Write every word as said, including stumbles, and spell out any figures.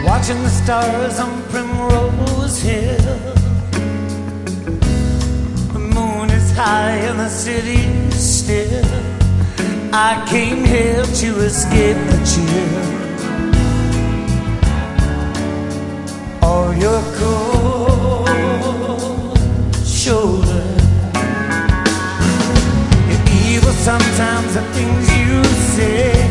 watching the stars on Primrose Hill. The moon is high and the city is still. I came here to escape the chill of your cold shoulder. You're evil sometimes, the things you say.